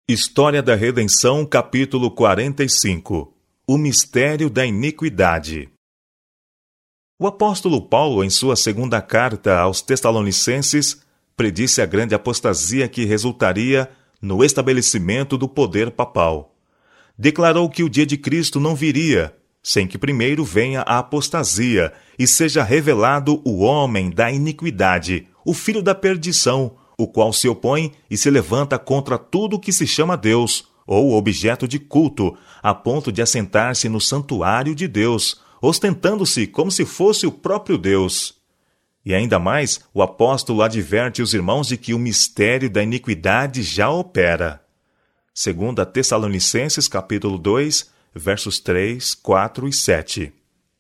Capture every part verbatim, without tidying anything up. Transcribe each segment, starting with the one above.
História da Redenção, capítulo quarenta e cinco. O mistério da iniquidade. O apóstolo Paulo, em sua segunda carta aos Tessalonicenses, predisse a grande apostasia que resultaria no estabelecimento do poder papal. Declarou que o dia de Cristo não viria, sem que primeiro venha a apostasia e seja revelado o homem da iniquidade, o filho da perdição, o qual se opõe e se levanta contra tudo que se chama Deus, ou objeto de culto, a ponto de assentar-se no santuário de Deus, ostentando-se como se fosse o próprio Deus. E ainda mais, o apóstolo adverte os irmãos de que o mistério da iniquidade já opera. Segundo a Tessalonicenses, capítulo dois, versos três, quatro e sete.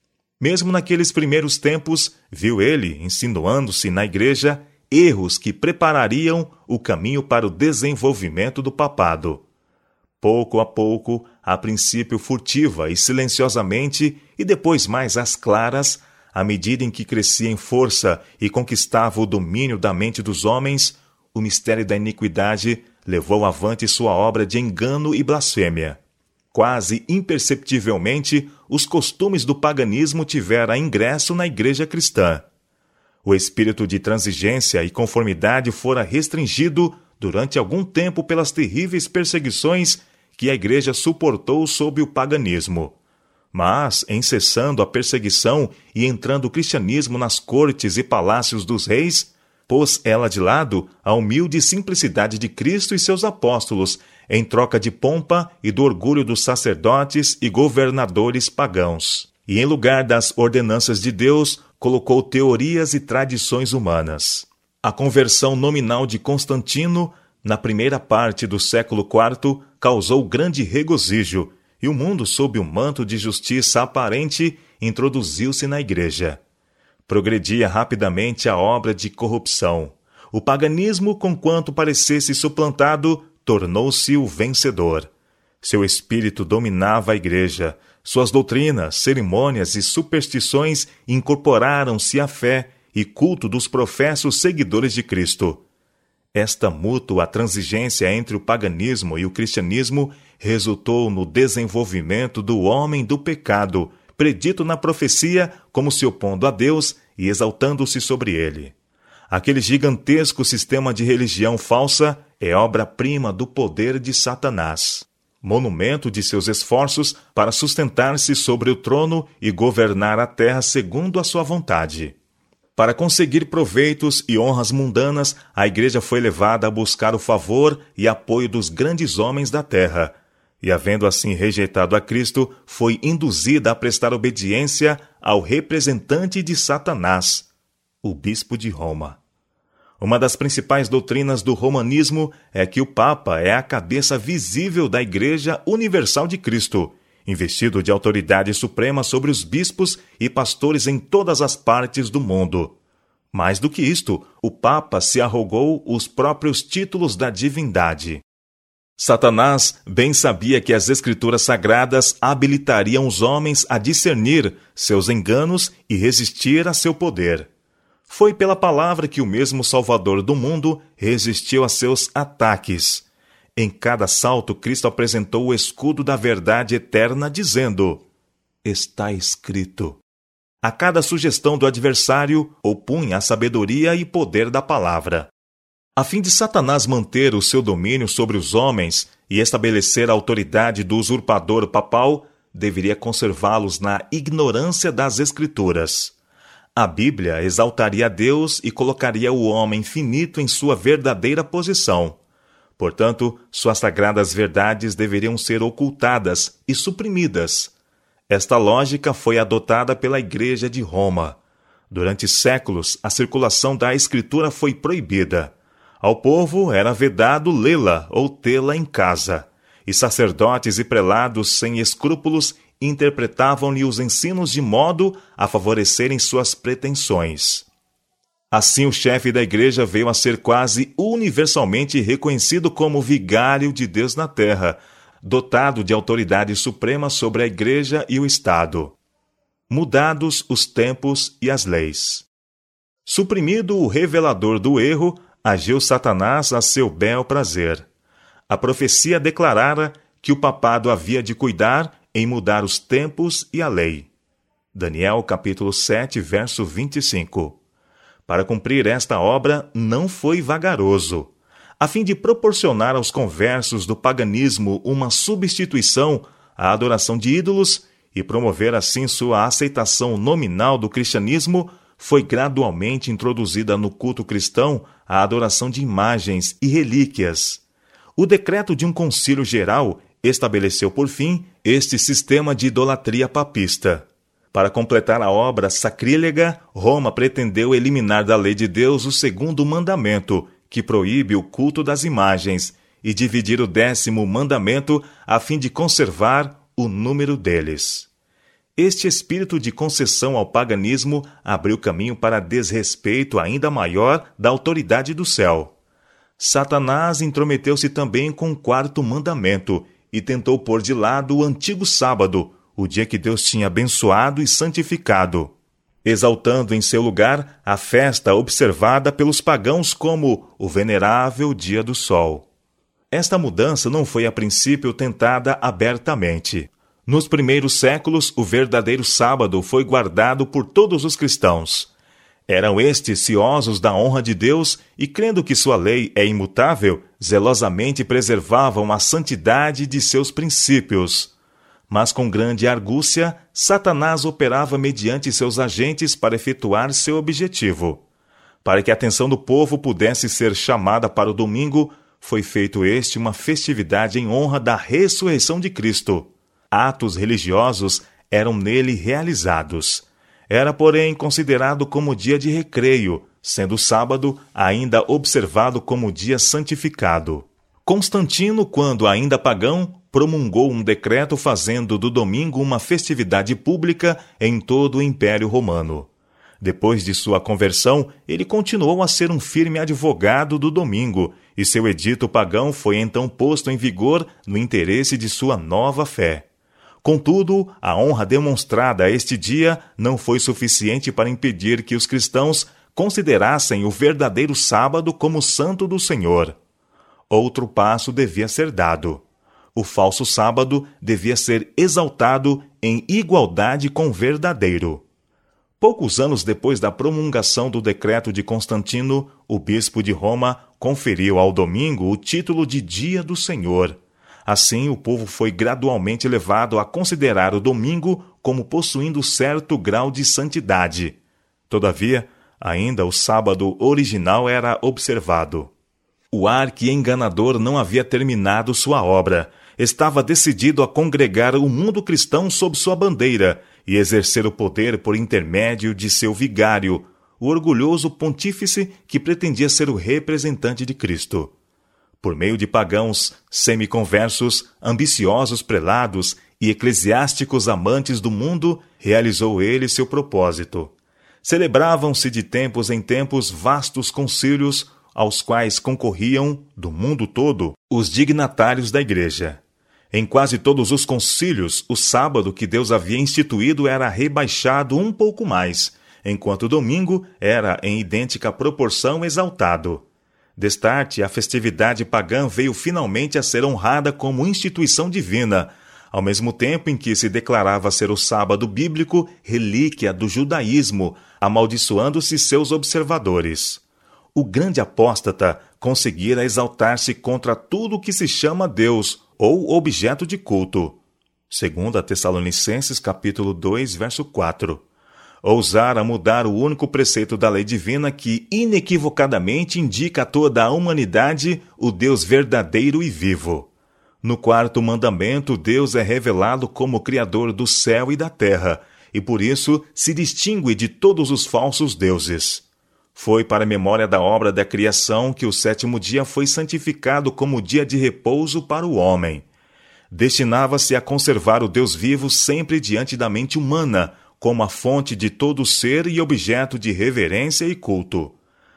Mesmo naqueles primeiros tempos, viu ele, insinuando-se na igreja, erros que preparariam o caminho para o desenvolvimento do papado. Pouco a pouco, a princípio furtiva e silenciosamente, e depois mais às claras, à medida em que crescia em força e conquistava o domínio da mente dos homens, o mistério da iniquidade levou avante sua obra de engano e blasfêmia. Quase imperceptivelmente, os costumes do paganismo tiveram ingresso na igreja cristã. O espírito de transigência e conformidade fora restringido durante algum tempo pelas terríveis perseguições que a igreja suportou sob o paganismo. Mas, em cessando a perseguição e entrando o cristianismo nas cortes e palácios dos reis, pôs ela de lado a humilde simplicidade de Cristo e seus apóstolos, em troca de pompa e do orgulho dos sacerdotes e governadores pagãos. E em lugar das ordenanças de Deus, colocou teorias e tradições humanas. A conversão nominal de Constantino, na primeira parte do século quarto, causou grande regozijo, e o mundo, sob o manto de justiça aparente, introduziu-se na igreja. Progredia rapidamente a obra de corrupção. O paganismo, conquanto parecesse suplantado, tornou-se o vencedor. Seu espírito dominava a igreja. Suas doutrinas, cerimônias e superstições incorporaram-se à fé e culto dos professos seguidores de Cristo. Esta mútua transigência entre o paganismo e o cristianismo resultou no desenvolvimento do homem do pecado, predito na profecia como se opondo a Deus e exaltando-se sobre ele. Aquele gigantesco sistema de religião falsa é obra-prima do poder de Satanás, monumento de seus esforços para sustentar-se sobre o trono e governar a terra segundo a sua vontade. Para conseguir proveitos e honras mundanas, a igreja foi levada a buscar o favor e apoio dos grandes homens da terra, e havendo assim rejeitado a Cristo, foi induzida a prestar obediência ao representante de Satanás, o bispo de Roma. Uma das principais doutrinas do romanismo é que o Papa é a cabeça visível da Igreja Universal de Cristo, investido de autoridade suprema sobre os bispos e pastores em todas as partes do mundo. Mais do que isto, o Papa se arrogou os próprios títulos da divindade. Satanás bem sabia que as Escrituras Sagradas habilitariam os homens a discernir seus enganos e resistir a seu poder. Foi pela palavra que o mesmo Salvador do mundo resistiu a seus ataques. Em cada assalto, Cristo apresentou o escudo da verdade eterna, dizendo: "Está escrito." A cada sugestão do adversário, opunha a sabedoria e poder da palavra. A fim de Satanás manter o seu domínio sobre os homens e estabelecer a autoridade do usurpador papal, deveria conservá-los na ignorância das Escrituras. A Bíblia exaltaria a Deus e colocaria o homem finito em sua verdadeira posição. Portanto, suas sagradas verdades deveriam ser ocultadas e suprimidas. Esta lógica foi adotada pela Igreja de Roma. Durante séculos, a circulação da Escritura foi proibida. Ao povo era vedado lê-la ou tê-la em casa, e sacerdotes e prelados sem escrúpulos interpretavam-lhe os ensinos de modo a favorecerem suas pretensões. Assim, o chefe da igreja veio a ser quase universalmente reconhecido como vigário de Deus na terra, dotado de autoridade suprema sobre a igreja e o Estado. Mudados os tempos e as leis. Suprimido o revelador do erro, agiu Satanás a seu bel prazer. A profecia declarara que o papado havia de cuidar em mudar os tempos e a lei. Daniel capítulo sete, verso vinte e cinco. Para cumprir esta obra, não foi vagaroso. A fim de proporcionar aos conversos do paganismo uma substituição à adoração de ídolos e promover assim sua aceitação nominal do cristianismo, foi gradualmente introduzida no culto cristão a adoração de imagens e relíquias. O decreto de um concílio geral estabeleceu, por fim, este sistema de idolatria papista. Para completar a obra sacrílega, Roma pretendeu eliminar da lei de Deus o segundo mandamento, que proíbe o culto das imagens, e dividir o décimo mandamento a fim de conservar o número deles. Este espírito de concessão ao paganismo abriu caminho para desrespeito ainda maior da autoridade do céu. Satanás intrometeu-se também com o quarto mandamento e tentou pôr de lado o antigo sábado, o dia que Deus tinha abençoado e santificado, exaltando em seu lugar a festa observada pelos pagãos como o venerável dia do sol. Esta mudança não foi a princípio tentada abertamente. Nos primeiros séculos, o verdadeiro sábado foi guardado por todos os cristãos. Eram estes ciosos da honra de Deus e, crendo que sua lei é imutável, zelosamente preservavam a santidade de seus princípios. Mas com grande argúcia, Satanás operava mediante seus agentes para efetuar seu objetivo. Para que a atenção do povo pudesse ser chamada para o domingo, foi feito este uma festividade em honra da ressurreição de Cristo. Atos religiosos eram nele realizados. Era, porém, considerado como dia de recreio, sendo o sábado ainda observado como dia santificado. Constantino, quando ainda pagão, promulgou um decreto fazendo do domingo uma festividade pública em todo o Império Romano. Depois de sua conversão, ele continuou a ser um firme advogado do domingo, e seu edito pagão foi então posto em vigor no interesse de sua nova fé. Contudo, a honra demonstrada a este dia não foi suficiente para impedir que os cristãos considerassem o verdadeiro sábado como santo do Senhor. Outro passo devia ser dado. O falso sábado devia ser exaltado em igualdade com o verdadeiro. Poucos anos depois da promulgação do decreto de Constantino, o bispo de Roma conferiu ao domingo o título de Dia do Senhor. Assim, o povo foi gradualmente levado a considerar o domingo como possuindo certo grau de santidade. Todavia, ainda o sábado original era observado. O arqui-enganador não havia terminado sua obra. Estava decidido a congregar o mundo cristão sob sua bandeira e exercer o poder por intermédio de seu vigário, o orgulhoso pontífice que pretendia ser o representante de Cristo. Por meio de pagãos, semiconversos, ambiciosos prelados e eclesiásticos amantes do mundo, realizou ele seu propósito. Celebravam-se de tempos em tempos vastos concílios, aos quais concorriam, do mundo todo, os dignatários da Igreja. Em quase todos os concílios, o sábado que Deus havia instituído era rebaixado um pouco mais, enquanto o domingo era, em idêntica proporção, exaltado. Destarte, a festividade pagã veio finalmente a ser honrada como instituição divina, ao mesmo tempo em que se declarava ser o sábado bíblico relíquia do judaísmo, amaldiçoando-se seus observadores. O grande apóstata conseguira exaltar-se contra tudo o que se chama Deus ou objeto de culto. Segundo Tessalonicenses capítulo dois, verso quatro. Ousara mudar o único preceito da lei divina que inequivocadamente indica a toda a humanidade o Deus verdadeiro e vivo. No quarto mandamento, Deus é revelado como Criador do céu e da terra, e por isso se distingue de todos os falsos deuses. Foi para a memória da obra da criação que o sétimo dia foi santificado como dia de repouso para o homem. Destinava-se a conservar o Deus vivo sempre diante da mente humana, como a fonte de todo ser e objeto de reverência e culto.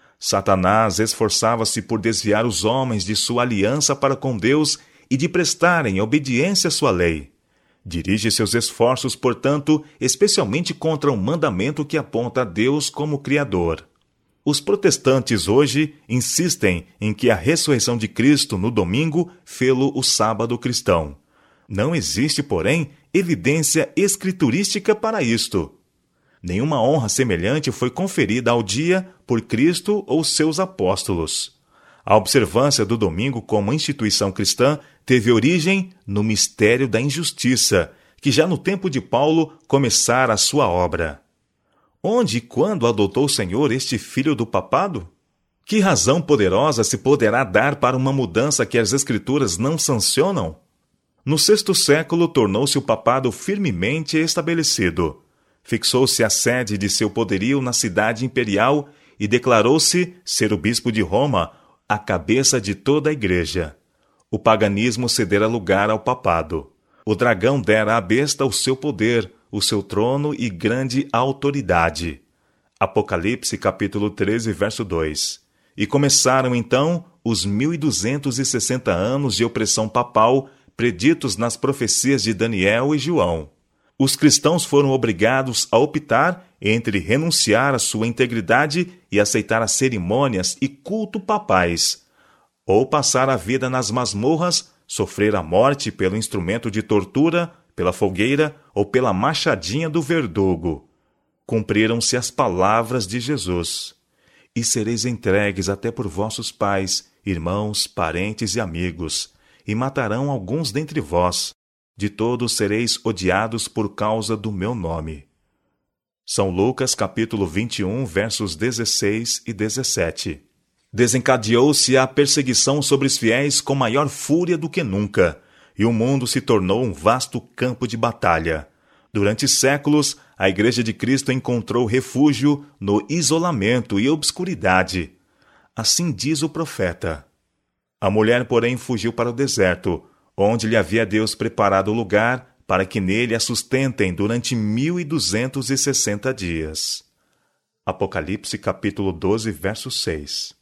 Satanás esforçava-se por desviar os homens de sua aliança para com Deus e de prestarem obediência à sua lei. Dirige seus esforços, portanto, especialmente contra o mandamento que aponta a Deus como Criador. Os protestantes hoje insistem em que a ressurreição de Cristo no domingo fê-lo o sábado cristão. Não existe, porém, evidência escriturística para isto. Nenhuma honra semelhante foi conferida ao dia por Cristo ou seus apóstolos. A observância do domingo como instituição cristã teve origem no mistério da injustiça, que já no tempo de Paulo começara a sua obra. Onde e quando adotou o Senhor este filho do papado? Que razão poderosa se poderá dar para uma mudança que as Escrituras não sancionam? No sexto século, tornou-se o papado firmemente estabelecido. Fixou-se a sede de seu poderio na cidade imperial e declarou-se ser o bispo de Roma, a cabeça de toda a igreja. O paganismo cedera lugar ao papado. O dragão dera à besta o seu poder, o seu trono e grande autoridade. Apocalipse capítulo treze, verso dois. E começaram então os mil duzentos e sessenta anos de opressão papal preditos nas profecias de Daniel e João. Os cristãos foram obrigados a optar entre renunciar à sua integridade e aceitar as cerimônias e culto papais, ou passar a vida nas masmorras, sofrer a morte pelo instrumento de tortura, pela fogueira ou pela machadinha do verdugo. Cumpriram-se as palavras de Jesus. E sereis entregues até por vossos pais, irmãos, parentes e amigos, e matarão alguns dentre vós. De todos sereis odiados por causa do meu nome. São Lucas capítulo vinte e um, versos dezesseis e dezessete. Desencadeou-se a perseguição sobre os fiéis com maior fúria do que nunca, e o mundo se tornou um vasto campo de batalha. Durante séculos, a Igreja de Cristo encontrou refúgio no isolamento e obscuridade. Assim diz o profeta. A mulher, porém, fugiu para o deserto, onde lhe havia Deus preparado lugar para que nele a sustentem durante mil duzentos e sessenta dias. Apocalipse capítulo doze, verso seis.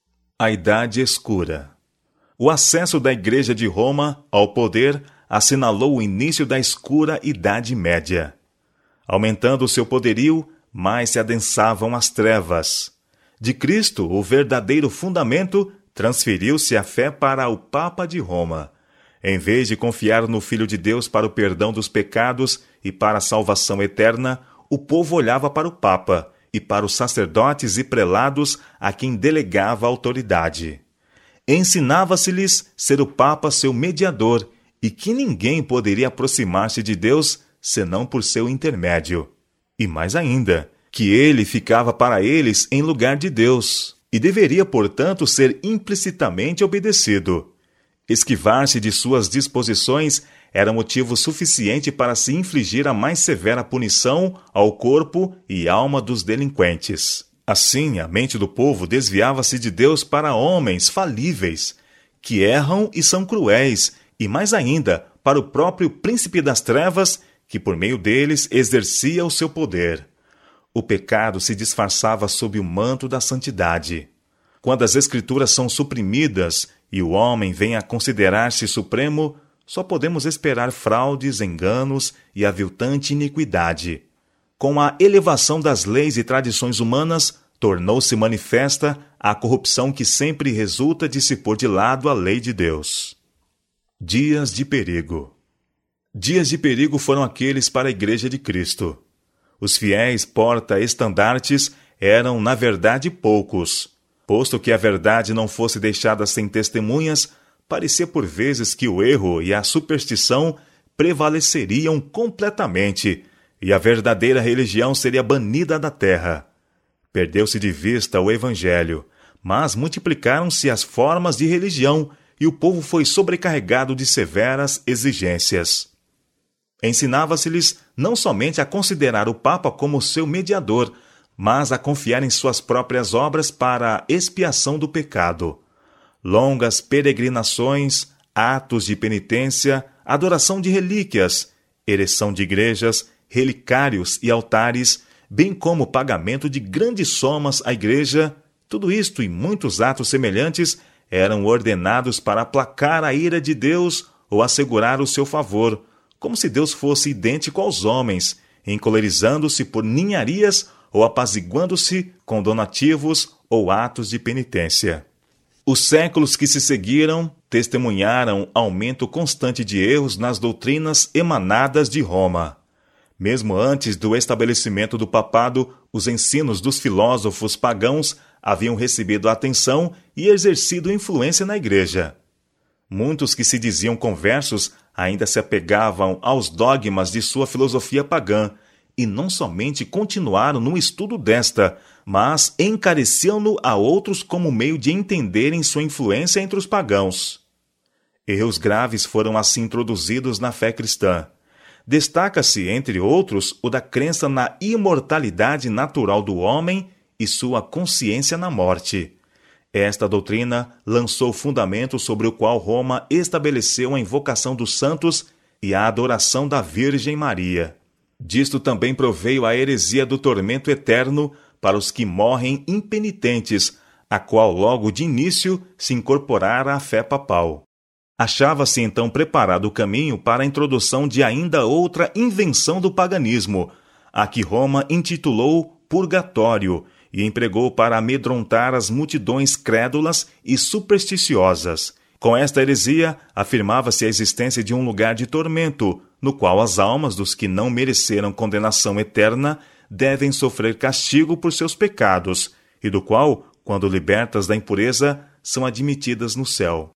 A Idade Escura. O acesso da Igreja de Roma ao poder assinalou o início da escura Idade Média. Aumentando o seu poderio, mais se adensavam as trevas. De Cristo, o verdadeiro fundamento, transferiu-se a fé para o Papa de Roma. Em vez de confiar no Filho de Deus para o perdão dos pecados e para a salvação eterna, o povo olhava para o Papa e para os sacerdotes e prelados a quem delegava a autoridade. Ensinava-se-lhes ser o Papa seu mediador e que ninguém poderia aproximar-se de Deus senão por seu intermédio. E mais ainda, que ele ficava para eles em lugar de Deus e deveria, portanto, ser implicitamente obedecido. Esquivar-se de suas disposições era motivo suficiente para se infligir a mais severa punição ao corpo e alma dos delinquentes. Assim, a mente do povo desviava-se de Deus para homens falíveis, que erram e são cruéis, e mais ainda, para o próprio príncipe das trevas, que por meio deles exercia o seu poder. O pecado se disfarçava sob o manto da santidade. Quando as Escrituras são suprimidas e o homem vem a considerar-se supremo, só podemos esperar fraudes, enganos e aviltante iniquidade. Com a elevação das leis e tradições humanas, tornou-se manifesta a corrupção que sempre resulta de se pôr de lado a lei de Deus. Dias de perigo. Dias de perigo foram aqueles para a Igreja de Cristo. Os fiéis porta-estandartes eram, na verdade, poucos. Posto que a verdade não fosse deixada sem testemunhas, parecia por vezes que o erro e a superstição prevaleceriam completamente, e a verdadeira religião seria banida da terra. Perdeu-se de vista o Evangelho, mas multiplicaram-se as formas de religião, e o povo foi sobrecarregado de severas exigências. Ensinava-se-lhes não somente a considerar o Papa como seu mediador, mas a confiar em suas próprias obras para a expiação do pecado. Longas peregrinações, atos de penitência, adoração de relíquias, ereção de igrejas, relicários e altares, bem como o pagamento de grandes somas à igreja, tudo isto e muitos atos semelhantes eram ordenados para aplacar a ira de Deus ou assegurar o seu favor, como se Deus fosse idêntico aos homens, encolerizando-se por ninharias ou apaziguando-se com donativos ou atos de penitência. Os séculos que se seguiram testemunharam aumento constante de erros nas doutrinas emanadas de Roma. Mesmo antes do estabelecimento do papado, os ensinos dos filósofos pagãos haviam recebido atenção e exercido influência na Igreja. Muitos que se diziam conversos ainda se apegavam aos dogmas de sua filosofia pagã, e não somente continuaram no estudo desta, mas encareciam-no a outros como meio de entenderem sua influência entre os pagãos. Erros graves foram assim introduzidos na fé cristã. Destaca-se, entre outros, o da crença na imortalidade natural do homem e sua consciência na morte. Esta doutrina lançou o fundamento sobre o qual Roma estabeleceu a invocação dos santos e a adoração da Virgem Maria. Disto também proveio a heresia do tormento eterno para os que morrem impenitentes, a qual logo de início se incorporara à fé papal. Achava-se então preparado o caminho para a introdução de ainda outra invenção do paganismo, a que Roma intitulou Purgatório, e empregou para amedrontar as multidões crédulas e supersticiosas. Com esta heresia, afirmava-se a existência de um lugar de tormento, no qual as almas dos que não mereceram condenação eterna devem sofrer castigo por seus pecados, e do qual, quando libertas da impureza, são admitidas no céu.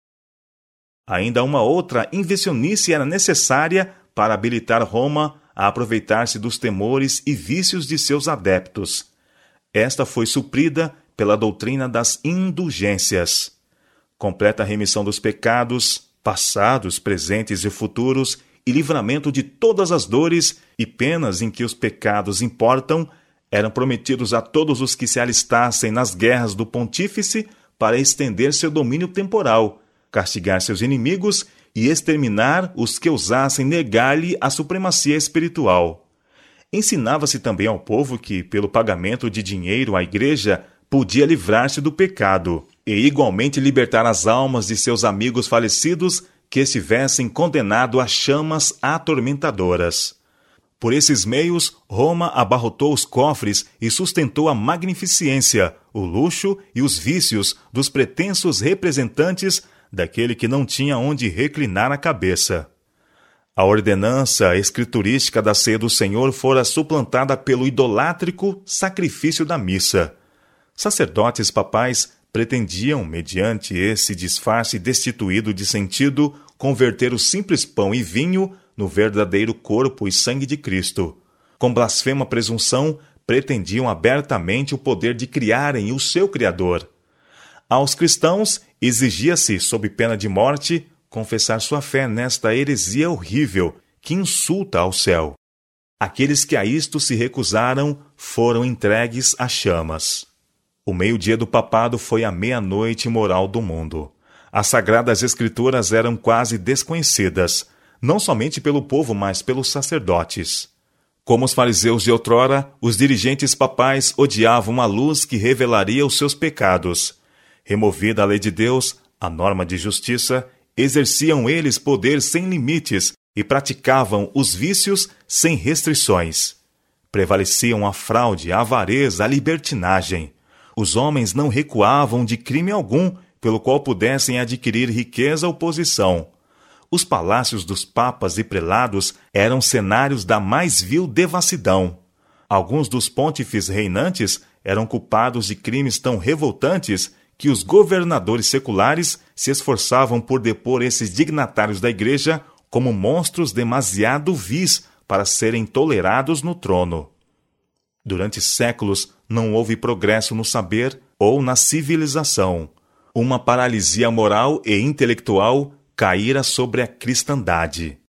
Ainda uma outra invencionice era necessária para habilitar Roma a aproveitar-se dos temores e vícios de seus adeptos. Esta foi suprida pela doutrina das indulgências. Completa remissão dos pecados, passados, presentes e futuros, e livramento de todas as dores e penas em que os pecados importam, eram prometidos a todos os que se alistassem nas guerras do pontífice para estender seu domínio temporal, castigar seus inimigos e exterminar os que ousassem negar-lhe a supremacia espiritual. Ensinava-se também ao povo que, pelo pagamento de dinheiro à Igreja, podia livrar-se do pecado e igualmente libertar as almas de seus amigos falecidos que estivessem condenados a chamas atormentadoras. Por esses meios, Roma abarrotou os cofres e sustentou a magnificência, o luxo e os vícios dos pretensos representantes daquele que não tinha onde reclinar a cabeça. A ordenança escriturística da ceia do Senhor fora suplantada pelo idolátrico sacrifício da missa. Sacerdotes papais pretendiam, mediante esse disfarce destituído de sentido, converter o simples pão e vinho no verdadeiro corpo e sangue de Cristo. Com blasfema presunção, pretendiam abertamente o poder de criarem o seu Criador. Aos cristãos exigia-se, sob pena de morte, confessar sua fé nesta heresia horrível que insulta ao céu. Aqueles que a isto se recusaram foram entregues às chamas. O meio-dia do papado foi a meia-noite moral do mundo. As sagradas escrituras eram quase desconhecidas, não somente pelo povo, mas pelos sacerdotes. Como os fariseus de outrora, os dirigentes papais odiavam a luz que revelaria os seus pecados. Removida a lei de Deus, a norma de justiça, exerciam eles poder sem limites e praticavam os vícios sem restrições. Prevaleciam a fraude, a avareza, a libertinagem. Os homens não recuavam de crime algum pelo qual pudessem adquirir riqueza ou posição. Os palácios dos papas e prelados eram cenários da mais vil devassidão. Alguns dos pontífices reinantes eram culpados de crimes tão revoltantes que os governadores seculares se esforçavam por depor esses dignatários da Igreja como monstros demasiado vis para serem tolerados no trono. Durante séculos não houve progresso no saber ou na civilização. Uma paralisia moral e intelectual caíra sobre a cristandade.